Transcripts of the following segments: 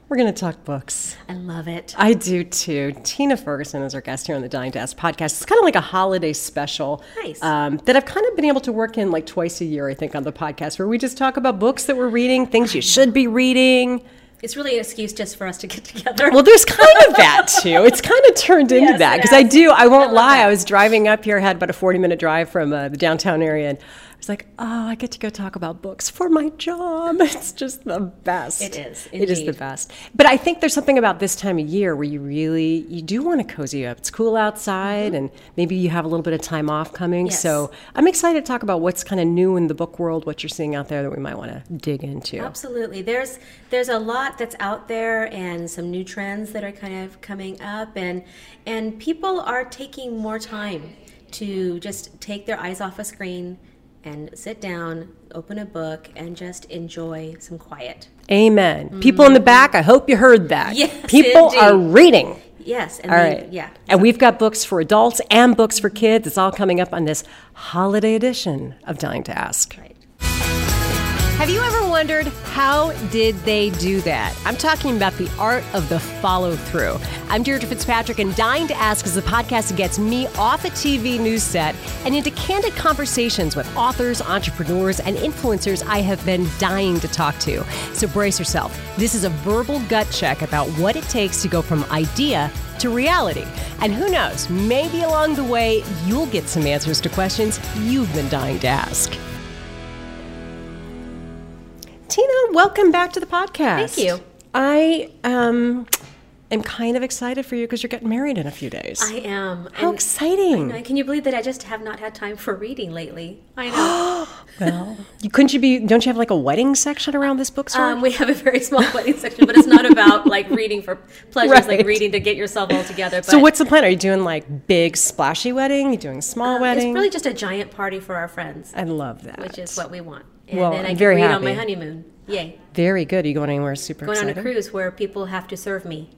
We're going to talk books. I love it. I do too. Tina Ferguson is our guest here on the Dying to Ask podcast. It's kind of like a holiday special. Nice. That I've kind of been able to work in like twice a year, I think, on the podcast, where we just talk about books that we're reading, things you should be reading. It's really an excuse just for us to get together. Well, there's kind of that too. It's kind of turned into that because I won't lie. I was driving up here, had about a 40-minute drive from the downtown area, and I was like, oh, I get to go talk about books for my job. It's just the best. It is, It is the best. But I think there's something about this time of year where you do want to cozy up. It's cool outside, and maybe you have a little bit of time off coming. Yes. So I'm excited to talk about what's kind of new in the book world, what you're seeing out there that we might want to dig into. Absolutely. There's a lot that's out there and some new trends that are kind of coming up, and people are taking more time to just take their eyes off a screen and sit down, open a book, and just enjoy some quiet. Amen. People in the back, I hope you heard that. Yes, people indeed. are reading. Yes. And All right. Yeah. And we've got books for adults and books for kids. It's all coming up on this holiday edition of Dying to Ask. Right. Have you ever wondered, how did they do that? I'm talking about the art of the follow-through. I'm Deirdre Fitzpatrick, and Dying to Ask is the podcast that gets me off a TV news set and into candid conversations with authors, entrepreneurs, and influencers I have been dying to talk to. So brace yourself. This is a verbal gut check about what it takes to go from idea to reality. And who knows, maybe along the way, you'll get some answers to questions you've been dying to ask. Tina, welcome back to the podcast. Thank you. I am kind of excited for you because you're getting married in a few days. I am. How exciting. I know. Can you believe that I just have not had time for reading lately? I know. Well, don't you have like a wedding section around this bookstore? We have a very small wedding section, but it's not about like reading for pleasure. It's like Right. reading to get yourself all together. But, So what's the plan? Are you doing like big splashy wedding? Are you doing small wedding? It's really just a giant party for our friends, I love that. which is what we want. And Well, then I I'm can very read on happy. my honeymoon. Yay. Very good. Are you going anywhere super Going exciting? on a cruise where people have to serve me.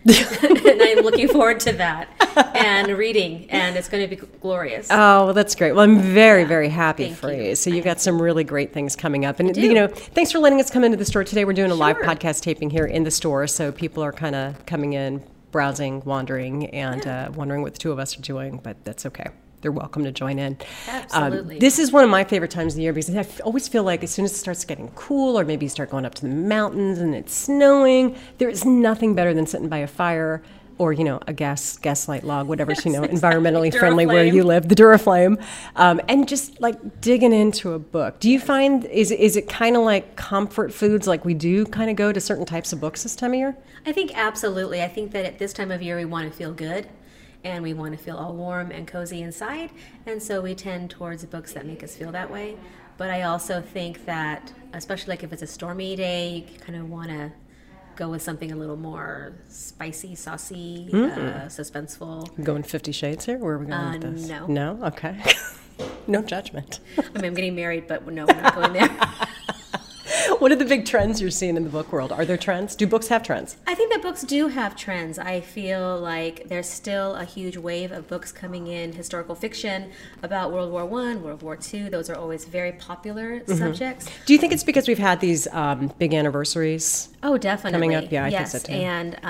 And I'm looking forward to that and reading, and it's going to be glorious. Oh, well, that's great. Well, I'm very, very happy Thank for you. you. So you've got some really great things coming up. And, do. you know, thanks for letting us come into the store today. We're doing a live Sure. podcast taping here in the store. So people are kind of coming in, browsing, wandering, and wondering what the two of us are doing. But that's okay. They're welcome to join in. Absolutely. This is one of my favorite times of the year because I always feel like as soon as it starts getting cool or maybe you start going up to the mountains and it's snowing, there is nothing better than sitting by a fire or, you know, a gaslight log, whatever's, you know, environmentally friendly where you live, the Duraflame, and just like digging into a book. Do you find, is it kind of like comfort foods, like we do kind of go to certain types of books this time of year? I think absolutely. I think that at this time of year we want to feel good and we want to feel all warm and cozy inside, and so we tend towards books that make us feel that way. But I also think that, especially like if it's a stormy day, you kind of want to go with something a little more spicy, saucy, suspenseful. Going 50 Shades here? Where are we going with this? No. No? Okay. No judgment. I mean, I'm getting married, but no, we're not going there. What are the big trends you're seeing in the book world? Are there trends? Do books have trends? I think that books do have trends. I feel like there's still a huge wave of books coming in, historical fiction about World War I, World War II. Those are always very popular subjects. Do you think it's because we've had these big anniversaries? Oh, definitely. Coming up? Yeah, I think yes. so too. And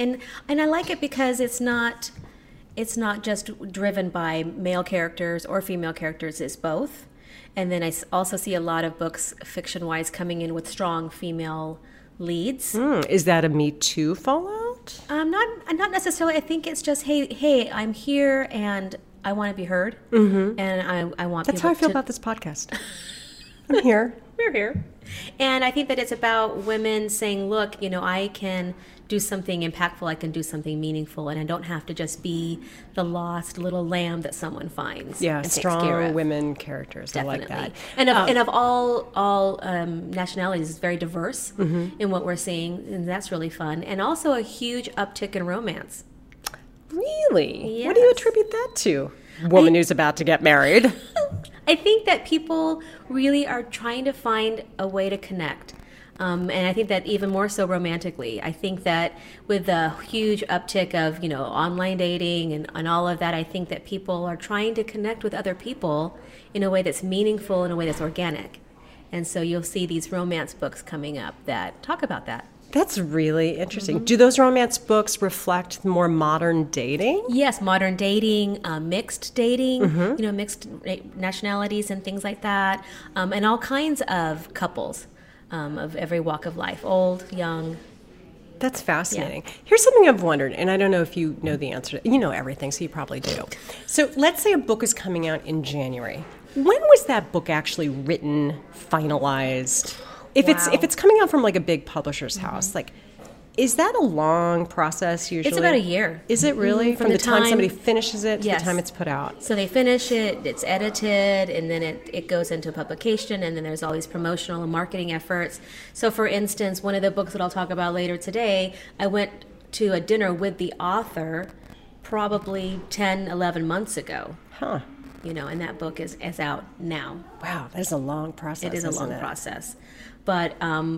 I like it because it's not just driven by male characters or female characters. It's both. And then I also see a lot of books, fiction-wise, coming in with strong female leads. Is that a Me Too fallout? Not necessarily. I think it's just, hey, I'm here and I want to be heard, and I want. That's people how I feel to, about this podcast. I'm here. We're here, and I think that it's about women saying, "Look, you know, I can do something impactful. I can do something meaningful, and I don't have to just be the lost little lamb that someone finds." Yeah, and takes strong care of. women characters. Definitely. I like that. And of all nationalities, it's very diverse in what we're seeing, and that's really fun. And also a huge uptick in romance. Really? What do you Yes. attribute that to? Woman who's about to get married. I think that people really are trying to find a way to connect. And I think that even more so romantically. I think that with the huge uptick of, online dating and all of that, I think that people are trying to connect with other people in a way that's meaningful, in a way that's organic. And so you'll see these romance books coming up that talk about that. That's really interesting. Do those romance books reflect more modern dating? Yes, modern dating, mixed dating, mixed nationalities and things like that, and all kinds of couples of every walk of life, old, young. That's fascinating. Yeah. Here's something I've wondered, and I don't know if you know the answer. You know everything, so you probably do. So let's say a book is coming out in January. When was that book actually written, finalized? If it's coming out from like a big publisher's house, like, is that a long process usually? It's about a year. Is it really? From the time somebody finishes it to the time it's put out? So they finish it, it's edited, and then it goes into publication, and then there's all these promotional and marketing efforts. So for instance, one of the books that I'll talk about later today, I went to a dinner with the author probably 10, 11 months ago. Huh. And that book is out now. Wow, that is a long process. It is a long process. But,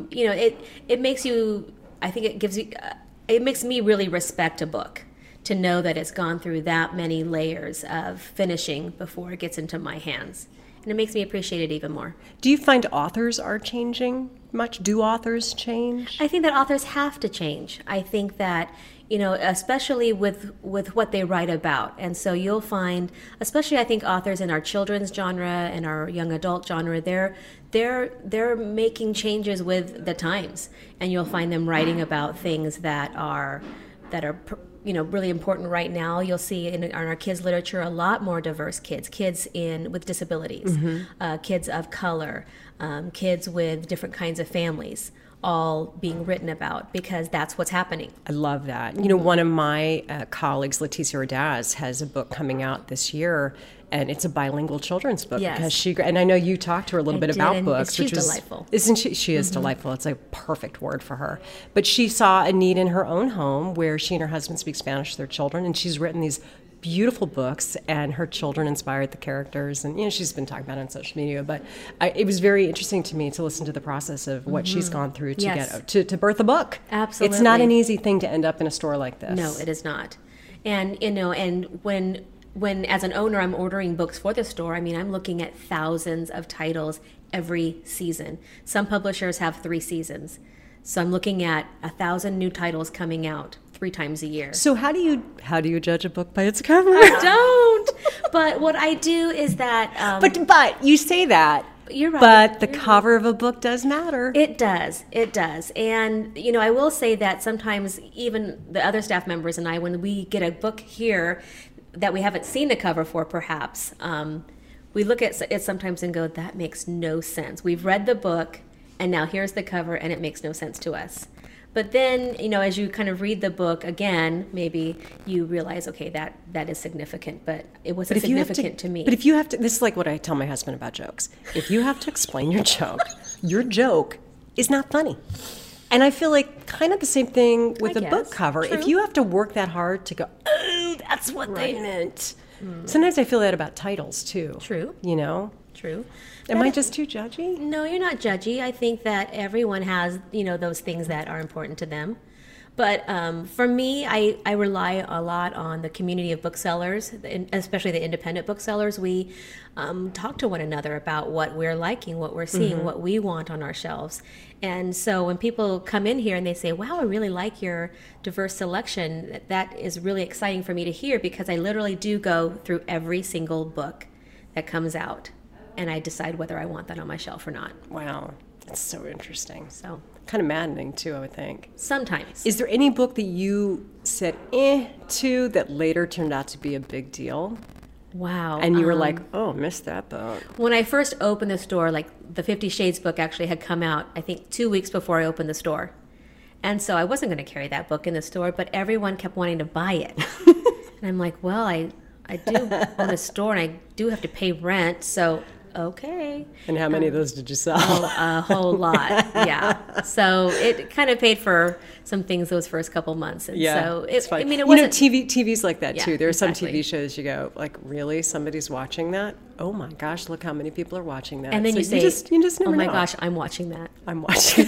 it makes you, I think it makes me really respect a book to know that it's gone through that many layers of finishing before it gets into my hands. And it makes me appreciate it even more. Do you find authors are changing much? Do authors change? I think that authors have to change. I think that, especially with what they write about. And so you'll find, especially I think authors in our children's genre and our young adult genre, they're making changes with the times. And you'll find them writing about things that are really important right now. You'll see in our kids' literature a lot more diverse kids with disabilities, kids of color, kids with different kinds of families, all being written about because that's what's happening. I love that. One of my colleagues, Leticia Ordaz, has a book coming out this year, and it's a bilingual children's book. Yes. Because and I know you talked to her a little bit about books. She's delightful. Isn't she? She is delightful. It's a perfect word for her. But she saw a need in her own home where she and her husband speak Spanish to their children, and she's written these beautiful books, and her children inspired the characters, and she's been talking about it on social media. But it was very interesting to me to listen to the process of what she's gone through to get to birth a book. Absolutely, it's not an easy thing to end up in a store like this. No, it is not. And and when as an owner I'm ordering books for the store, I'm looking at thousands of titles every season. Some publishers have 3 seasons, so I'm looking at 1,000 new titles coming out 3 times a year. So how do you judge a book by its cover? I don't. But what I do is that. But you say that. You're right. But the cover of a book does matter. It does. It does. And I will say that sometimes even the other staff members and I, when we get a book here that we haven't seen the cover for, perhaps, we look at it sometimes and go, "That makes no sense. We've read the book, and now here's the cover, and it makes no sense to us." But then, as you kind of read the book again, maybe you realize, okay, that is significant, but it wasn't significant to me. But if you have to, this is like what I tell my husband about jokes. If you have to explain your joke is not funny. And I feel like kind of the same thing with a book cover. True. If you have to work that hard to go, oh, that's what they meant. Sometimes I feel that about titles, too. True. True. Am I just too judgy? No, you're not judgy. I think that everyone has, those things that are important to them. But for me, I rely a lot on the community of booksellers, especially the independent booksellers. We talk to one another about what we're liking, what we're seeing, what we want on our shelves. And so when people come in here and they say, "Wow, I really like your diverse selection," that is really exciting for me to hear, because I literally do go through every single book that comes out, and I decide whether I want that on my shelf or not. Wow, that's so interesting. So kind of maddening too, I would think. Sometimes. Is there any book that you said to that later turned out to be a big deal? Wow. And you were like, "Oh, missed that book." When I first opened the store, like the 50 Shades book actually had come out, I think 2 weeks before I opened the store. And so I wasn't going to carry that book in the store, but everyone kept wanting to buy it. And I'm like, well, I do own a store and I do have to pay rent, so okay. And how many of those did you sell? A whole lot, yeah. So it kind of paid for some things those first couple months. And so it's fun. it wasn't. TV's like that too. There are some exactly. TV shows you go, like, really? Somebody's watching that? Oh my gosh, look how many people are watching that. And then so you say, you just never "Oh my know. gosh, I'm watching that." I'm watching.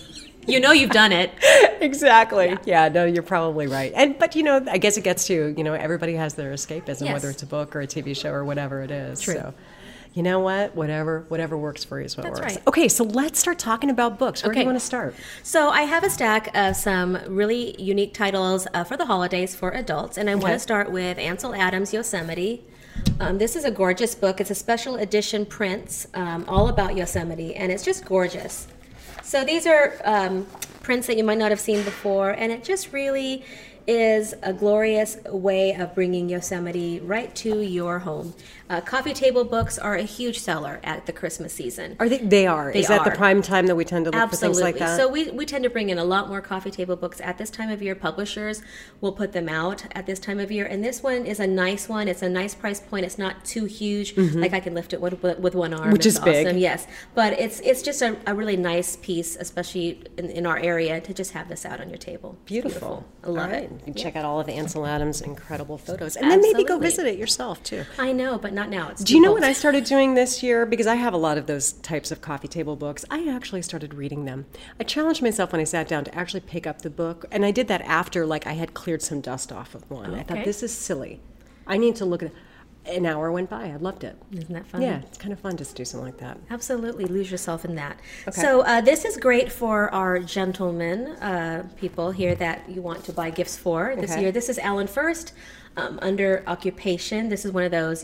You've done it. Exactly. Yeah, no, you're probably right. But I guess it gets to, everybody has their escapism, Yes. whether it's a book or a TV show or whatever it is. True. So you know what? Whatever works for you is what That's works. right. Okay, so let's start talking about books. Where do you want to start? So I have a stack of some really unique titles for the holidays for adults, and I want to start with Ansel Adams' Yosemite. This is a gorgeous book. It's a special edition prints all about Yosemite, and it's just gorgeous. So these are prints that you might not have seen before, and it just really is a glorious way of bringing Yosemite right to your home. Coffee table books are a huge seller at the Christmas season. Are they? They are. Is that the prime time that we tend to look for things like that? So we tend to bring in a lot more coffee table books at this time of year. Publishers will put them out at this time of year, and this one is a nice one. It's a nice price point. It's not too huge. Like I can lift it with one arm, which is big. Awesome. Yes, but it's just a really nice piece, especially in our area, to just have this out on your table. Beautiful. I love it. You can check out all of Ansel Adams' incredible photos, and then maybe go visit it yourself too. I know, but not now. It's Do you know what I started doing this year? Because I have a lot of those types of coffee table books. I actually started reading them. I challenged myself when I sat down to actually pick up the book, and I did that after I had cleared some dust off of one. I thought, this is silly. I need to look at it. An hour went by. I loved it. Isn't that fun? Yeah, it's kind of fun just to do something like that. Absolutely. Lose yourself in that. Okay. So this is great for our gentlemen, people here that you want to buy gifts for this year. This is Alan First, Under Occupation. This is one of those,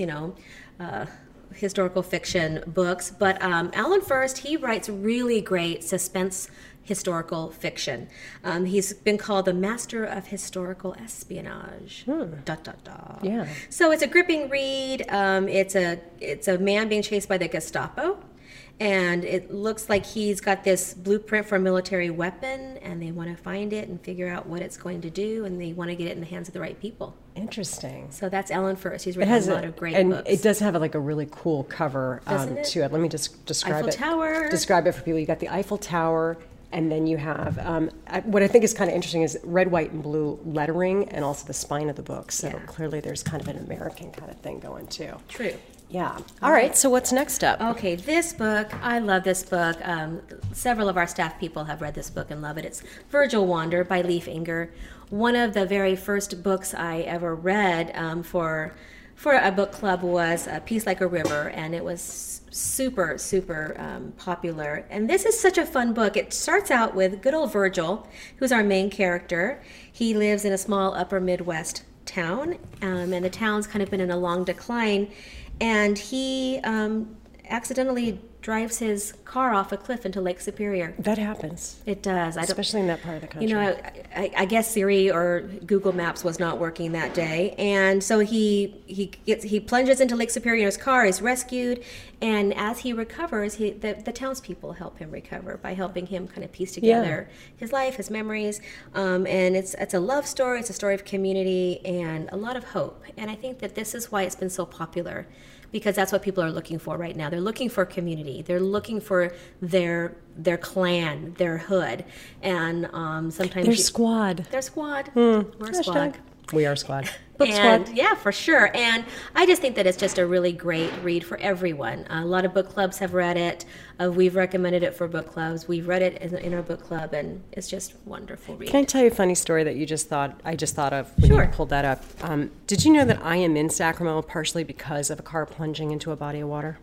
historical fiction books. But Alan First, he writes really great suspense historical fiction. He's been called the master of historical espionage. Yeah. So it's a gripping read. It's a man being chased by the Gestapo, and it looks like he's got this blueprint for a military weapon, and they want to find it and figure out what it's going to do, and they want to get it in the hands of the right people. Interesting. So that's Alan First. He's written a lot of great books. And it does have a really cool cover to it. Let me just describe Eiffel Tower. Describe it for people. You got the Eiffel Tower. And then you have, what I think is kind of interesting is red, white, and blue lettering, and also the spine of the book. So clearly there's kind of an American kind of thing going too. True. Yeah. All right, so what's next up? Okay, this book, I love this book. Several of our staff people have read this book and love it. It's Virgil Wander by Leif Inger. One of the very first books I ever read for a book club was Peace Like a River, and it was super popular. And this is such a fun book. It starts out with good old Virgil, who's our main character. He lives in a small upper Midwest town, and the town's kind of been in a long decline, and he accidentally drives his car off a cliff into Lake Superior. That happens. It does. Especially in that part of the country. I guess Siri or Google Maps was not working that day, and so he plunges into Lake Superior in his car, is rescued, and as he recovers, the townspeople help him recover by helping him kind of piece together his life, his memories, and it's a love story. It's a story of community and a lot of hope, and I think that this is why it's been so popular. Because that's what people are looking for right now. They're looking for community. They're looking for their clan, their hood, and sometimes their squad. Their squad. We're a squad. We are squad. And yeah, for sure. And I just think that it's just a really great read for everyone. A lot of book clubs have read it. We've recommended it for book clubs. We've read it in our book club, and it's just a wonderful read. Can I tell you a funny story that I just thought of when you pulled that up? Did you know that I am in Sacramento partially because of a car plunging into a body of water?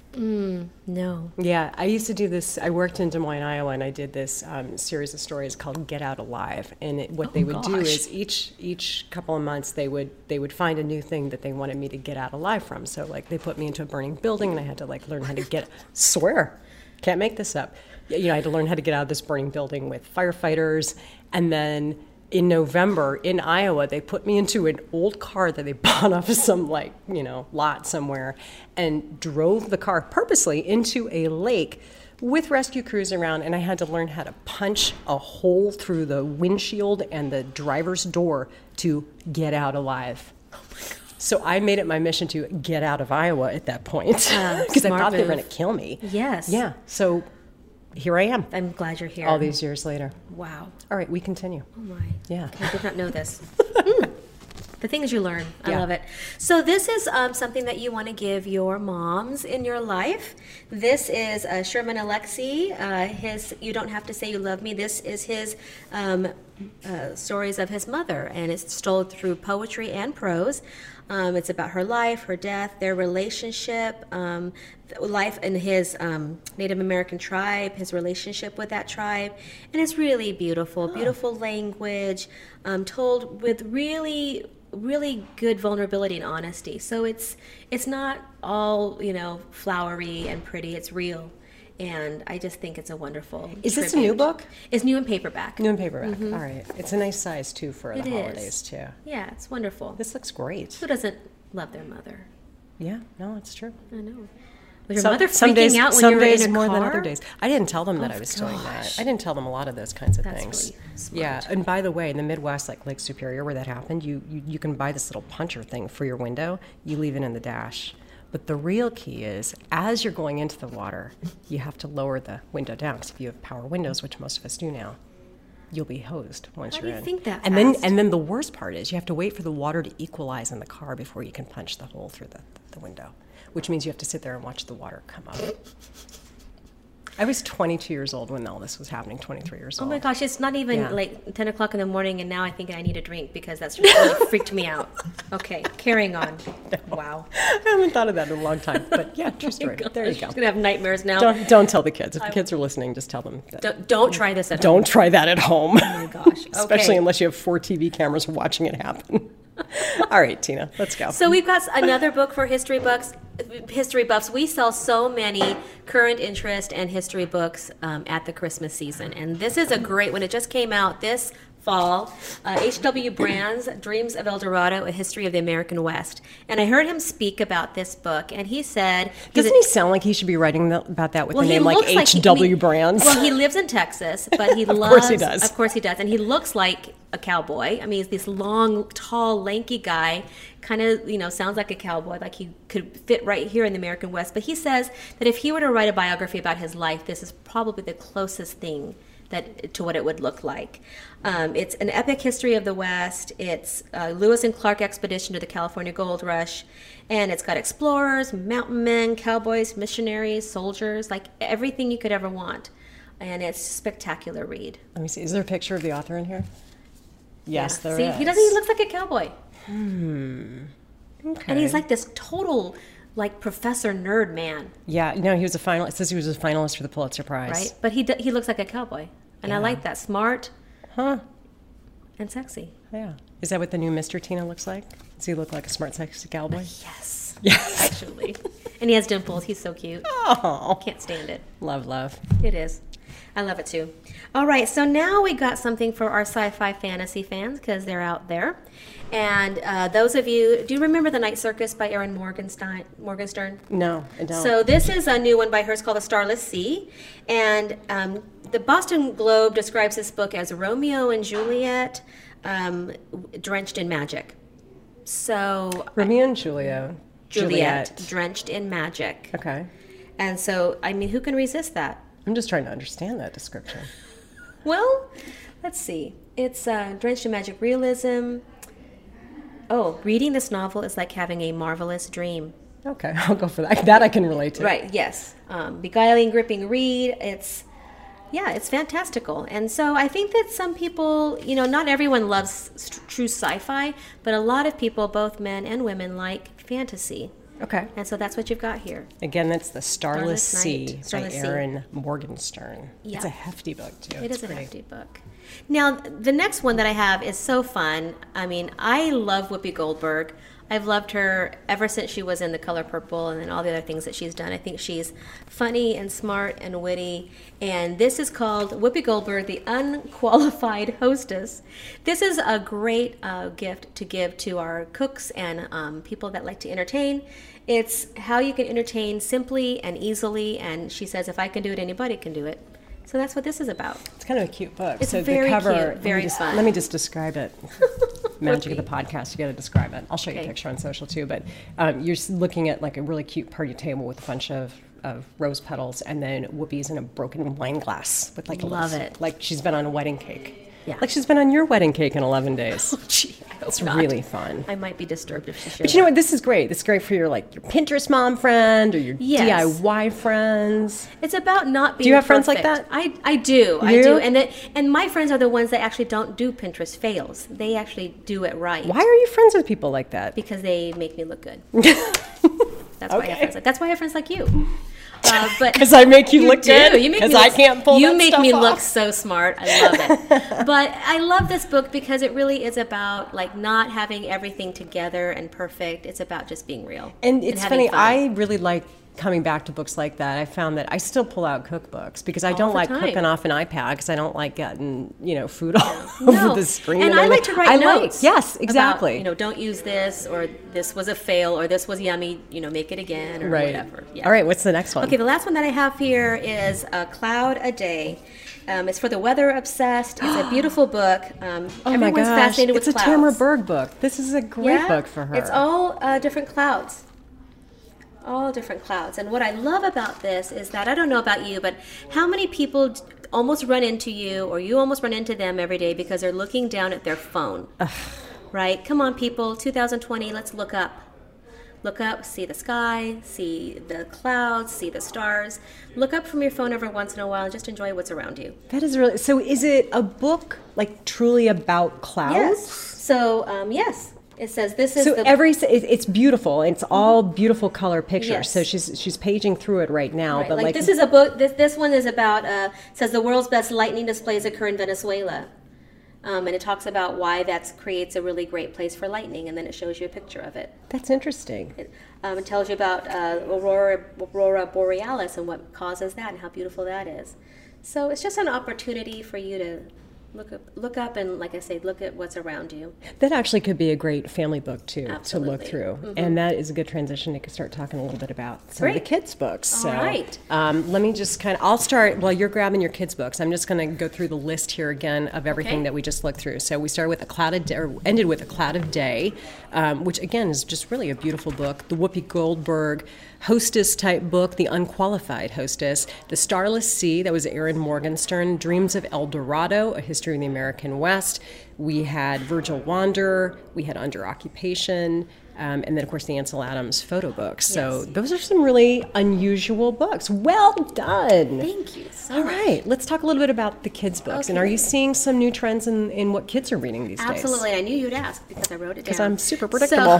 No. Yeah, I used to do this. I worked in Des Moines, Iowa, and I did this series of stories called Get Out Alive. And what they would do is each couple of months they would find a new thing that they wanted me to get out alive from. So they put me into a burning building, and I had to learn how to swear, can't make this up. I had to learn how to get out of this burning building with firefighters, and then in November in Iowa, they put me into an old car that they bought off of some lot somewhere and drove the car purposely into a lake with rescue crews around. And I had to learn how to punch a hole through the windshield and the driver's door to get out alive. So I made it my mission to get out of Iowa at that point because I thought they were going to kill me. Yes. Yeah. So here I am. I'm glad you're here. All these years later. Wow. All right, we continue. Oh my. Yeah. I did not know this. The things you learn. I love it. So this is something that you want to give your moms in your life. This is Sherman Alexie. You Don't Have to Say You Love Me. This is his stories of his mother, and it's told through poetry and prose. It's about her life, her death, their relationship, life in his Native American tribe, his relationship with that tribe, and it's really beautiful, beautiful language, told with really good vulnerability and honesty. So it's not all, flowery and pretty. It's real. And I just think it's a wonderful Is this a new book? It's new in paperback. New in paperback. All right. It's a nice size, too, for the holidays, too. Yeah, it's wonderful. This looks great. Who doesn't love their mother? Yeah, no, it's true. I know. Was your mother freaking out when some you were days in a more car? than other days. I didn't tell them that I was doing that. I didn't tell them a lot of those kinds of things. Really smart. Yeah, and by the way, in the Midwest, like Lake Superior, where that happened, you can buy this little puncher thing for your window. You leave it in the dash. But the real key is, as you're going into the water, you have to lower the window down, because if you have power windows, which most of us do now, you'll be hosed once you're in. How do you think that and fast? then the worst part is you have to wait for the water to equalize in the car before you can punch the hole through the window, which means you have to sit there and watch the water come up. I was 22 years old when all this was happening, 23 years old. Oh my gosh, it's not even like 10 o'clock in the morning, and now I think I need a drink because that's just really freaked me out. Okay, carrying on. Wow. I haven't thought of that in a long time, but yeah, true story. There you go. I'm going to have nightmares now. Don't tell the kids. If the kids are listening, just tell them that. Don't try this at home. Don't try that at home. Oh my gosh. Especially Okay. unless you have 4 TV cameras watching it happen. All right, Tina, let's go. So we've got another book for history buffs. We sell so many current interest and history books at the Christmas season, and this is a great one. It just came out this fall. H.W. Brand's Dreams of El Dorado, A History of the American West. And I heard him speak about this book, and he said... Doesn't he sound like he should be writing about that with a name like looks H.W. Brands? Well, he lives in Texas, but he Of loves... course he does. Of course he does. And he looks like a cowboy. I mean, he's this long, tall, lanky guy, kind of, sounds like a cowboy, like he could fit right here in the American West. But he says that if he were to write a biography about his life, this is probably the closest thing to what it would look like. It's an epic history of the West. It's Lewis and Clark expedition to the California Gold Rush. And it's got explorers, mountain men, cowboys, missionaries, soldiers, like everything you could ever want. And it's a spectacular read. Let me see. Is there a picture of the author in here? Yes, there See, is. he looks like a cowboy. Okay. And he's like this total, like, professor nerd man, Yeah, no, he was a finalist. It says he was a finalist for the Pulitzer Prize. right? But he looks like a cowboy. And I Yeah. like that. Smart Huh. and sexy. Yeah. Is that what the new Mr. Tina looks like? Does he look like a smart, sexy cowboy? Yes. Yes. Actually. And he has dimples. He's so cute. Oh, Can't stand it. love. It is. I love it too. All right, so now we got something for our sci-fi fantasy fans because they're out there. And those of you, do you remember The Night Circus by Erin Morgenstern? No, I don't. So this is a new one by her. It's called The Starless Sea. And the Boston Globe describes this book as Romeo and Juliet drenched in magic. So Romeo and Juliet. drenched in magic. Okay. And so, I mean, who can resist that? I'm just trying to understand that description. Well, let's see. It's drenched in magic realism. Oh, reading this novel is like having a marvelous dream. Okay, I'll go for that. That I can relate to. Right, yes. Beguiling, gripping read. It's fantastical. And so I think that some people, not everyone loves true sci-fi, but a lot of people, both men and women, like fantasy. Okay. And so that's what you've got here. Again, that's The Starless Sea by Starless Sea. Erin Morgenstern. Yeah. It's a hefty book, too. It It's is a pretty. hefty book. Now, the next one that I have is so fun. I mean, I love Whoopi Goldberg. I've loved her ever since she was in The Color Purple and then all the other things that she's done. I think she's funny and smart and witty. And this is called Whoopi Goldberg, the Unqualified Hostess. This is a great gift to give to our cooks and people that like to entertain. It's how you can entertain simply and easily. And she says, if I can do it, anybody can do it. So that's what this is about. It's kind of a cute book. It's so very the cover, cute, very fun. Let me just describe it. Magic of the podcast, you got to describe it. I'll show you a Okay. picture on social too. But you're looking at like a really cute party table with a bunch of rose petals, and then Whoopi's in a broken wine glass with like Love it. like she's been on a wedding cake. Yeah. Like she's been on your wedding cake in 11 days. Gee, I hope It's not. really fun. I might be disturbed if she shows But you know up. what? This is great. This is great for your Pinterest mom friend or your Yes. DIY friends. It's about not being Do you have friends like perfect. that? I do. I You? do. And my friends are the ones that actually don't do Pinterest fails. They actually do it right. Why are you friends with people like that? Because they make me look good. That's why I have friends like. That's why I have friends like you. But Because I make you look do. good? You make me Because I look- can't pull You that make stuff me off. look so smart. I love it. But I love this book because it really is about like not having everything together and perfect. It's about just being real. And it's having funny, fun. I really like coming back to books like that. I found that I still pull out cookbooks because I All don't the like time. cooking off an iPad because I don't like getting, food all No. over the screen. And I like to write notes. Yes, exactly. About, don't use this, or this was a fail, or this was yummy. Make it again, or right. whatever. Yeah. All right, what's the next one? Okay, the last one that I have here is A Cloud a Day. It's for the weather obsessed. It's a beautiful book. Oh my Everyone's gosh, fascinated it's with a clouds. Tamara Berg book. This is a great Yeah, book for her. It's all different clouds. All different clouds. And what I love about this is that, I don't know about you, but how many people almost run into you, or you almost run into them every day because they're looking down at their phone? Right? Come on, people. 2020, let's look up. Look up, see the sky, see the clouds, see the stars. Look up from your phone every once in a while and just enjoy what's around you. That is really, so is it a book like truly about clouds? Yes. So, yes. It says this is So the... it's beautiful. It's all beautiful color pictures. Yes. So she's paging through it right now. Right. But Like this is a book. This one is about. Says the world's best lightning displays occur in Venezuela, and it talks about why that creates a really great place for lightning, and then it shows you a picture of it. That's interesting. It tells you about aurora borealis and what causes that and how beautiful that is. So it's just an opportunity for you to look up and, like I say, look at what's around you. That actually could be a great family book too Absolutely. to look through, and that is a good transition to start talking a little bit about some of the Great. kids' books. All So, right. let me just I'll start while you're grabbing your kids' books. I'm just going to go through the list here again of everything Okay. that we just looked through. So we started with ended with A Cloud of Day, which again is just really a beautiful book. The Whoopi Goldberg hostess type book, The Unqualified Hostess. The Starless Sea, that was Erin Morgenstern. Dreams of El Dorado, A History of the American West. We had Virgil Wanderer. We had Under Occupation. And then, of course, the Ansel Adams photo books. So those are some really unusual books. Well done. Thank you so All much. right, let's talk a little bit about the kids' books. And Okay. are you seeing some new trends in what kids are reading these days? Absolutely. I knew you'd ask because I wrote it down. Because I'm super predictable.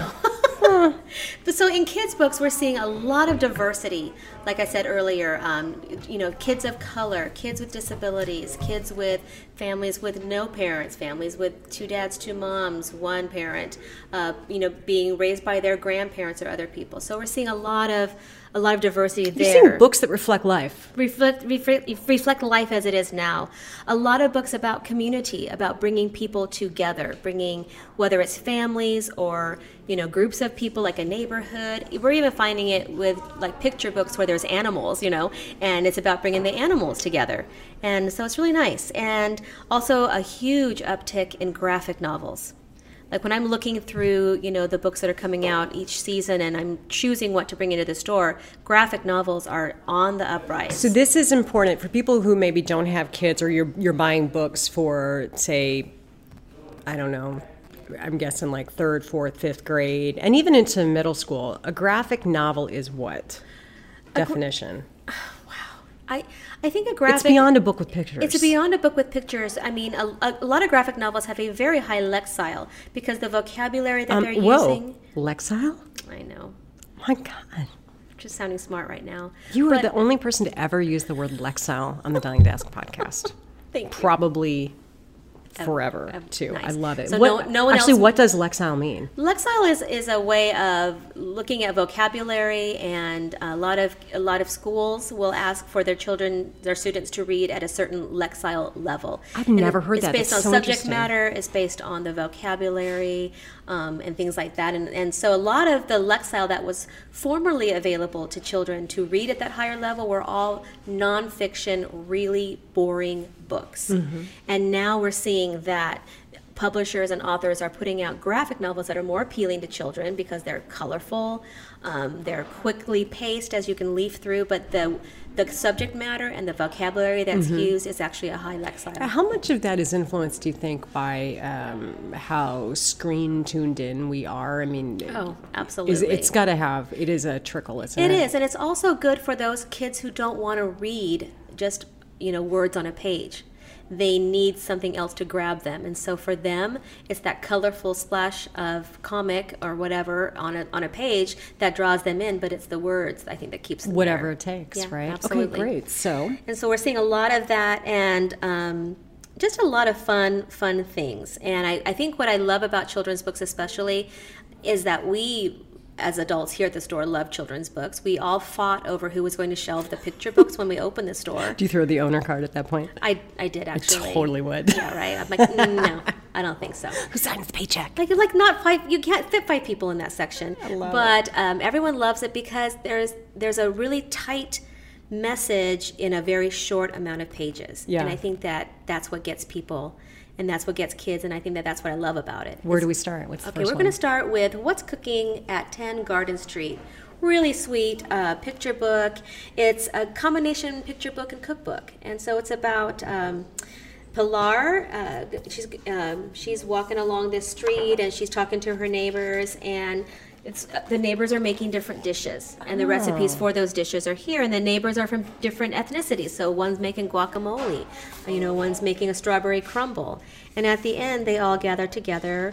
So in kids' books, we're seeing a lot of diversity. Like I said earlier, kids of color, kids with disabilities, kids with families with no parents, families with 2 dads, 2 moms, 1 parent, being raised by their grandparents or other people. So we're seeing a lot of diversity You're there. seeing books that reflect life. Reflect life as it is now. A lot of books about community, about bringing people together, bringing, whether it's families or groups of people, like a neighborhood. We're even finding it with like picture books where there's animals, and it's about bringing the animals together. And so it's really nice. And also a huge uptick in graphic novels. Like when I'm looking through, the books that are coming out each season and I'm choosing what to bring into the store, graphic novels are on the uprise. So this is important for people who maybe don't have kids, or you're buying books for, say, I don't know, I'm guessing like 3rd, 4th, 5th grade, and even into middle school. A graphic novel is what? Definition. I think a graphic... It's beyond a book with pictures. It's beyond a book with pictures. I mean, a lot of graphic novels have a very high lexile because the vocabulary that they're using... Lexile? I know. My God. I'm just sounding smart right now. You are But- the only person to ever use the word Lexile on the Dying Desk podcast. Thank you. Probably forever, too. nice. I love it. So What- no one actually, else- what does Lexile mean? Lexile is a way of looking at vocabulary, and a lot of schools will ask for their students to read at a certain Lexile level. I've And never heard that. It's based That's on so subject interesting. matter. It's based on the vocabulary and things like that. And so a lot of the Lexile that was formerly available to children to read at that higher level were all nonfiction, really boring books. Mm-hmm. And now we're seeing that publishers and authors are putting out graphic novels that are more appealing to children because they're colorful, they're quickly paced as you can leaf through, but the subject matter and the vocabulary that's used is actually a high lexile. How much of that is influenced, do you think, by how screen tuned in we are? I mean, oh, absolutely. It's got to have, it is a trickle, isn't it? It is, and it's also good for those kids who don't want to read just, words on a page. They need something else to grab them, and so for them, it's that colorful splash of comic or whatever on a page that draws them in. But it's the words, I think, that keeps them whatever there. It takes, yeah, right? Absolutely. Okay, great. So we're seeing a lot of that, and just a lot of fun things. And I think what I love about children's books, especially, is that we, as adults here at the store, love children's books. We all fought over who was going to shelve the picture books when we opened the store. do you throw the owner card at that point? I did, actually. I totally would. Yeah, right. I'm like, no, I don't think so. Who signs the paycheck? Like not 5. You can't fit 5 people in that section. I love it. But everyone loves it because there's a really tight message in a very short amount of pages. Yeah. And I think that's what gets people. And that's what gets kids, and I think that's what I love about it. Where do we start? What's the okay, first we're going to start with What's Cooking at 10 Garden Street. Really sweet picture book. It's a combination picture book and cookbook. And so it's about Pilar. She's walking along this street, and she's talking to her neighbors, and the neighbors are making different dishes, and the recipes for those dishes are here, and the neighbors are from different ethnicities. So one's making guacamole, one's making a strawberry crumble, and at the end they all gather together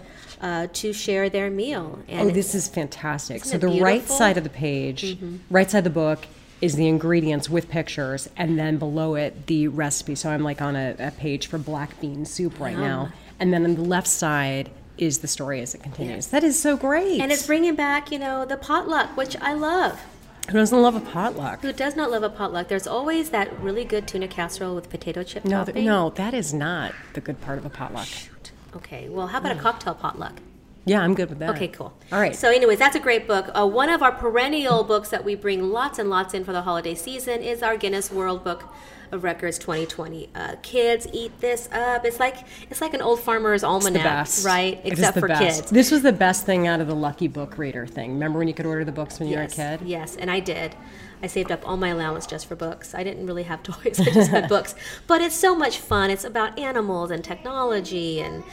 to share their meal. And this is fantastic. So it the beautiful? right side of the page, right side of the book, is the ingredients with pictures, and then below it the recipe. So I'm like on a page for black bean soup right now, and then on the left side is the story as it continues. That is so great. And it's bringing back, the potluck, which I love. Who doesn't love a potluck? Who does not love a potluck? There's always that really good tuna casserole with potato chip topping. No, that is not the good part of a potluck. Shoot. Okay, well, how about a cocktail potluck? Yeah, I'm good with that. Okay, cool. All right. So anyways, that's a great book. One of our perennial books that we bring lots and lots in for the holiday season is our Guinness World Book of Records 2020. Kids eat this up. It's like an old farmer's almanac, right? Except for kids. This was the best thing out of the Lucky Book Reader thing. Remember when you could order the books when you were a kid? Yes, and I did. I saved up all my allowance just for books. I didn't really have toys. I just had books. But it's so much fun. It's about animals and technology and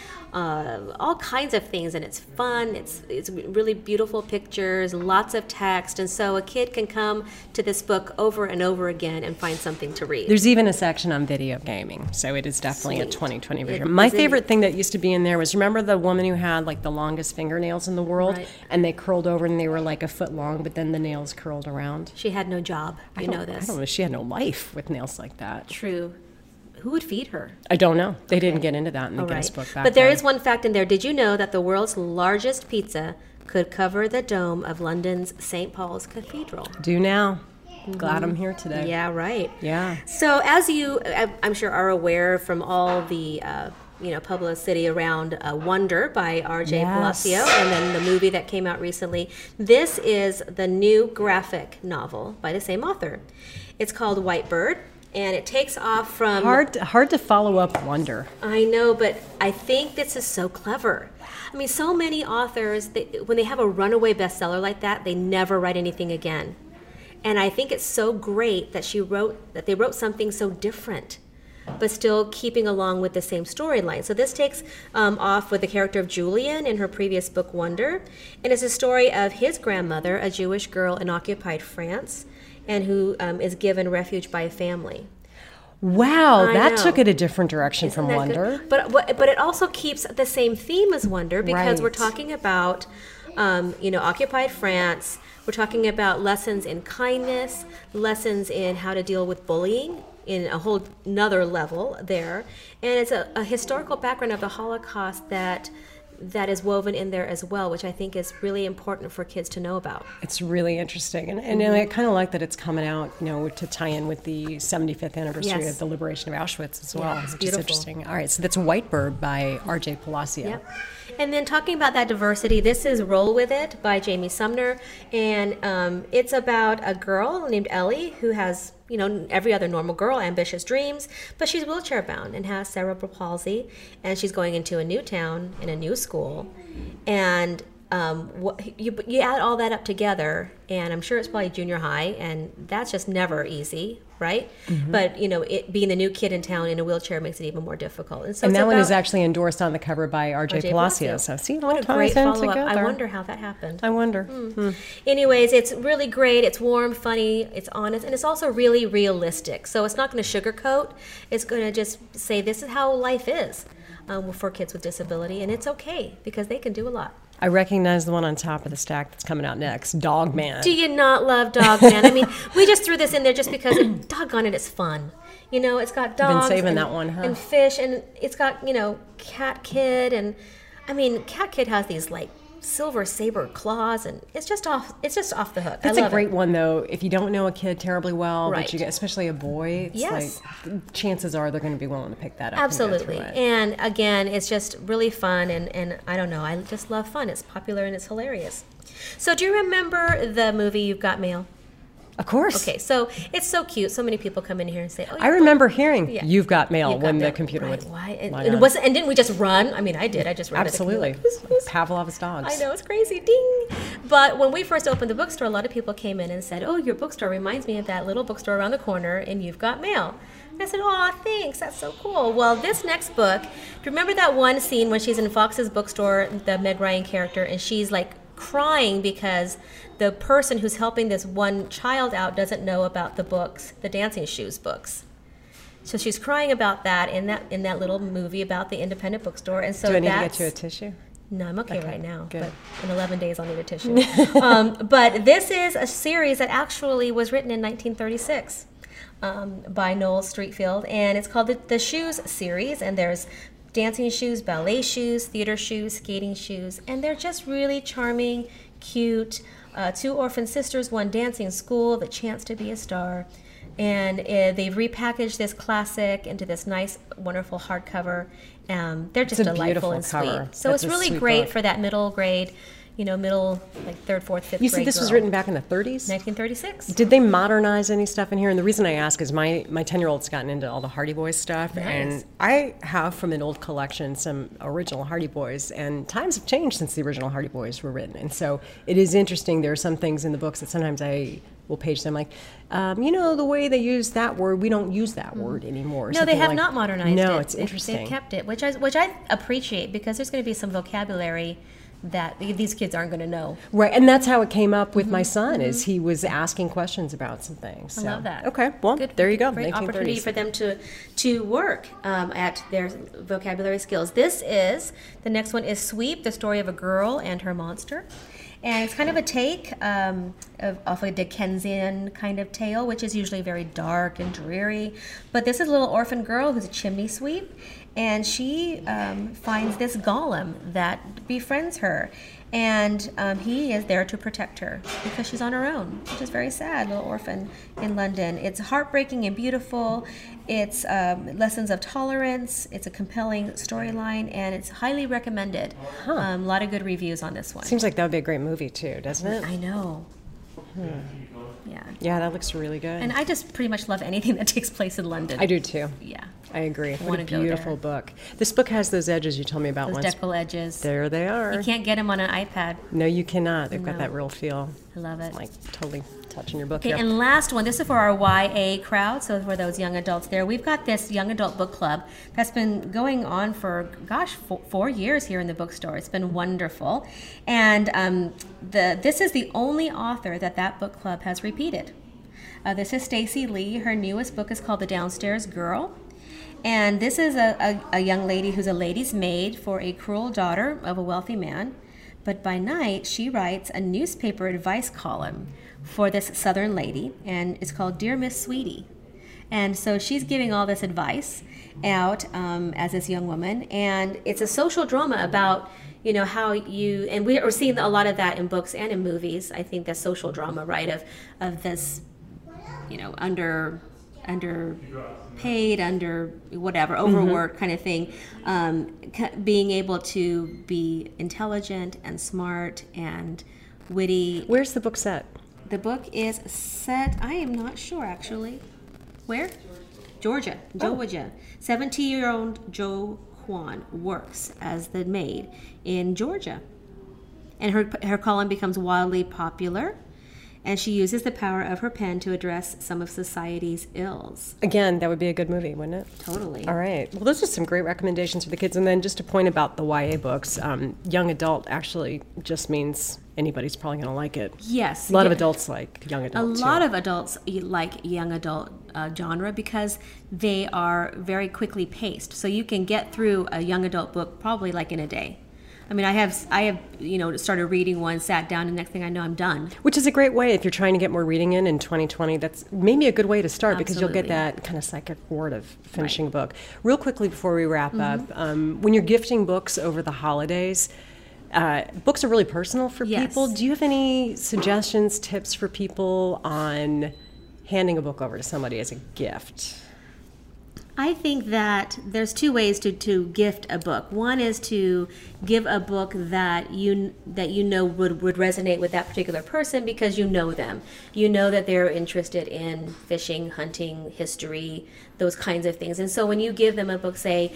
all kinds of things, and it's fun. It's really beautiful pictures, lots of text, and so a kid can come to this book over and over again and find something to read. There's even a section on video gaming, so it is definitely a 2020 version. It My favorite thing that used to be in there was, remember the woman who had like the longest fingernails in the world, Right. and they curled over and they were like a foot long, but then the nails curled around? She had no job. I You know this. I don't know. She had no life with nails like that. True. Who would feed her? I don't know. They didn't get into that in the Guinness book back But there then. is one fact in there. Did you know that the world's largest pizza could cover the dome of London's St. Paul's Cathedral? Do now. Glad I'm here today. Yeah, right. Yeah. So as you, I'm sure, are aware from all the publicity around Wonder by R.J. Yes. Palacio, and then the movie that came out recently, this is the new graphic novel by the same author. It's called White Bird, and it takes off from... Hard to follow up Wonder. I know, but I think this is so clever. I mean, so many authors, when they have a runaway bestseller like that, they never write anything again. And I think it's so great that they wrote something so different, but still keeping along with the same storyline. So this takes off with the character of Julian in her previous book, Wonder, and it's a story of his grandmother, a Jewish girl in occupied France, and who is given refuge by a family. Wow, I that know. took it a different direction Isn't from that Wonder. good? But it also keeps the same theme as Wonder, because Right. we're talking about occupied France. We're talking about lessons in kindness, lessons in how to deal with bullying in a whole nother level there, and it's a historical background of the Holocaust that is woven in there as well, which I think is really important for kids to know about. It's really interesting. And I kind of like that it's coming out, to tie in with the 75th anniversary Yes. of the liberation of Auschwitz as well, it's which is beautiful. interesting. All right, so that's White Bird by R.J. Palacio. Yep. And then talking about that diversity, this is Roll With It by Jamie Sumner. And it's about a girl named Ellie who has every other normal girl, ambitious dreams, but she's wheelchair bound and has cerebral palsy, and she's going into a new town in a new school, and you add all that up together, and I'm sure it's probably junior high, and that's just never easy, right? Mm-hmm. But being the new kid in town in a wheelchair makes it even more difficult. And that one is actually endorsed on the cover by R.J. Palacio. So see, what a great follow-up. I wonder how that happened. I wonder. Anyways, it's really great. It's warm, funny, it's honest, and it's also really realistic. So it's not going to sugarcoat. It's going to just say this is how life is for kids with disability, and it's okay because they can do a lot. I recognize the one on top of the stack that's coming out next, Dog Man. Do you not love Dog Man? I mean, we just threw this in there just because, doggone it, it's fun. It's got dogs and fish, and it's got, Cat Kid, and I mean, Cat Kid has these like silver saber claws, and it's just off the hook. That's a great one, though. If you don't know a kid terribly well, right. But you get, especially a boy, yes. Like, chances are they're going to be willing to pick that up. Absolutely. And again, it's just really fun, and I don't know, I just love fun. It's popular and it's hilarious. So do you remember the movie You've Got Mail? Of course. Okay, so it's so cute. So many people come in here and say, I remember hearing You've Got Mail when the computer would. Why? And didn't we just run? I mean, I did. I just ran. Absolutely. Pavlov's dogs. I know, it's crazy. Ding. But when we first opened the bookstore, a lot of people came in and said, oh, your bookstore reminds me of that little bookstore around the corner, and You've Got Mail. And I said, oh, thanks. That's so cool. Well, this next book, do you remember that one scene when she's in Fox's bookstore, the Meg Ryan character, and she's like crying because the person who's helping this one child out doesn't know about the books, the Dancing Shoes books. So she's crying about that in that little movie about the independent bookstore. And so do I need to get you a tissue? No, I'm okay right now. Good. But in 11 days, I'll need a tissue. But this is a series that actually was written in 1936 by Noel Streatfeild, and it's called the Shoes series. And there's dancing shoes, ballet shoes, theater shoes, skating shoes, and they're just really charming, cute. Two orphan sisters, one dancing school, the chance to be a star. And they've repackaged this classic into this nice, wonderful hardcover. They're just delightful and sweet. So it's really great for that middle grade, middle, like third, fourth, fifth grade. You said this was written back in the 30s? 1936. Did they modernize any stuff in here? And the reason I ask is my 10-year-old's gotten into all the Hardy Boys stuff. Nice. And I have from an old collection some original Hardy Boys. And times have changed since the original Hardy Boys were written. And so it is interesting. There are some things in the books that sometimes I will page them like, the way they use that word, we don't use that word anymore. No, they have not modernized it. No, it's interesting. They've kept it, which I appreciate, because there's going to be some vocabulary that these kids aren't going to know. Right, and that's how it came up with my son, is he was asking questions about some things. So. I love that. Okay, well, there you go. Great opportunity for them to work at their vocabulary skills. The next one is Sweep, the story of a girl and her monster. And it's kind of a take of a Dickensian kind of tale, which is usually very dark and dreary. But this is a little orphan girl who's a chimney sweep, and she finds this golem that befriends her. And he is there to protect her because she's on her own, which is very sad, little orphan in London. It's heartbreaking and beautiful. It's lessons of tolerance. It's a compelling storyline, and it's highly recommended. A lot of good reviews on this one. Seems like that would be a great movie, too, doesn't it? I know. Yeah. Yeah, that looks really good. And I just pretty much love anything that takes place in London. I do, too. Yeah. I agree. What a beautiful book. This book has those edges you told me about once. Those deckle edges. There they are. You can't get them on an iPad. No, you cannot. They've got that real feel. I love it. It's like totally touching your book Okay, here. and last one. This is for our YA crowd, so for those young adults there. We've got this young adult book club that's been going on for, 4 years here in the bookstore. It's been wonderful. And this is the only author that book club has repeated. This is Stacey Lee. Her newest book is called The Downstairs Girl. And this is a young lady who's a lady's maid for a cruel daughter of a wealthy man. But by night, she writes a newspaper advice column for this Southern lady, and it's called Dear Miss Sweetie. And so she's giving all this advice out as this young woman, and it's a social drama about how and we're seeing a lot of that in books and in movies. I think that social drama, right, of this, underpaid, overworked kind of thing, being able to be intelligent and smart and witty. Where's the book set? The book is set, I am not sure actually. Where? Georgia. 17-year-old Jo Kwon works as the maid in Georgia. And her column becomes wildly popular. And she uses the power of her pen to address some of society's ills. Again, that would be a good movie, wouldn't it? Totally. All right. Well, those are some great recommendations for the kids. And then just a point about the YA books. Young adult actually just means anybody's probably going to like it. Yes. A lot of adults like young adult, A lot of adults like young adult genre because they are very quickly paced. So you can get through a young adult book probably like in a day. I mean, I have started reading one, sat down, and next thing I know, I'm done. Which is a great way if you're trying to get more reading in 2020. That's maybe a good way to start because you'll get that kind of psychic reward of finishing a book. Real quickly before we wrap up, when you're gifting books over the holidays, books are really personal for people. Do you have any suggestions, tips for people on handing a book over to somebody as a gift? I think that there's two ways to gift a book. One is to give a book that you know would resonate with that particular person because you know them. You know that they're interested in fishing, hunting, history, those kinds of things. And so when you give them a book, say,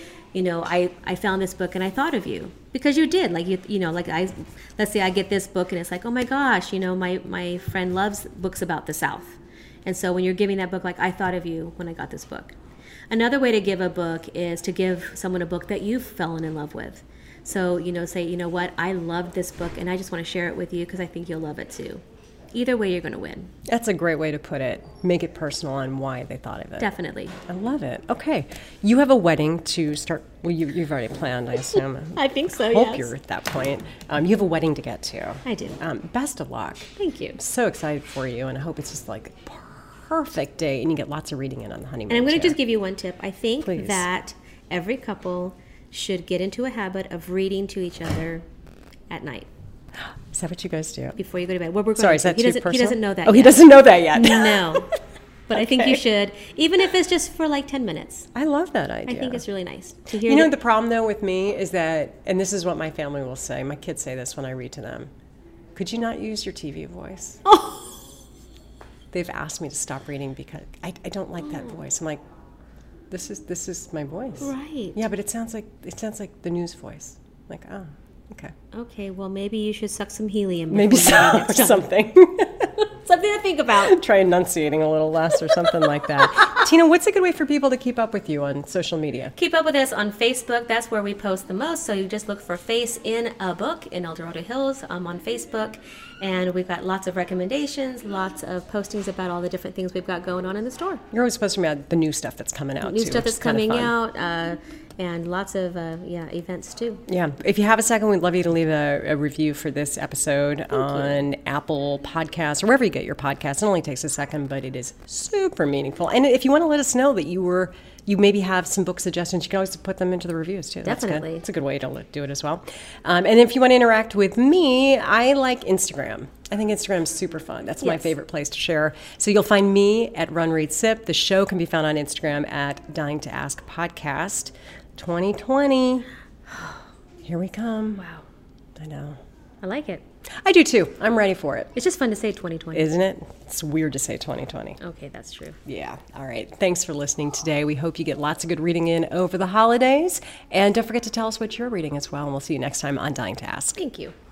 I found this book and I thought of you because you did. Let's say I get this book and it's like, oh my gosh, my friend loves books about the South. And so when you're giving that book, like, I thought of you when I got this book. Another way to give a book is to give someone a book that you've fallen in love with. So, say, you know what, I loved this book and I just want to share it with you because I think you'll love it too. Either way, you're going to win. That's a great way to put it. Make it personal on why they thought of it. Definitely. I love it. Okay. You have a wedding to start. Well, you've already planned, I assume. I think so, I hope you're at that point. You have a wedding to get to. I do. Best of luck. Thank you. I'm so excited for you, and I hope it's just like perfect day and you get lots of reading in on the honeymoon. And I'm going to just give you one tip. I think Please. that every couple should get into a habit of reading to each other at night. Is that what you guys do? Before you go to bed. What we're going Sorry, to is that do. too personal? He doesn't know that yet. yet. He doesn't know that yet. No. But I think you should, even if it's just for like 10 minutes. I love that idea. I think it's really nice to hear. The problem though with me is that, and this is what my family will say, my kids say this when I read to them, could you not use your TV voice? Oh. They've asked me to stop reading because I don't like that voice. I'm like, this is my voice. Right. Yeah, but it sounds like the news voice. Like, oh, okay. Okay, well maybe you should suck some helium. Maybe so, or something. Something to think about. Try enunciating a little less or something like that. Tina, what's a good way for people to keep up with you on social media? Keep up with us on Facebook. That's where we post the most. So you just look for Face in a Book in El Dorado Hills on Facebook. And we've got lots of recommendations, lots of postings about all the different things we've got going on in the store. You're always posting about the new stuff that's coming out, New too, stuff which that's is kind of coming fun. out. And lots of events too. Yeah. If you have a second, we'd love you to leave a review for this episode on Apple Podcasts or wherever you get your podcasts. It only takes a second, but it is super meaningful. And if you want to let us know that you maybe have some book suggestions, you can always put them into the reviews too. Definitely. That's a good way to do it as well. And if you want to interact with me, I like Instagram. I think Instagram is super fun. That's my favorite place to share. So you'll find me at Run, Read, Sip. The show can be found on Instagram at Dying to Ask Podcast. 2020. Here we come. Wow. I know. I like it. I do too. I'm ready for it. It's just fun to say 2020. Isn't it? It's weird to say 2020. Okay, that's true. Yeah. All right. Thanks for listening today. We hope you get lots of good reading in over the holidays. And don't forget to tell us what you're reading as well. And we'll see you next time on Dying to Ask. Thank you.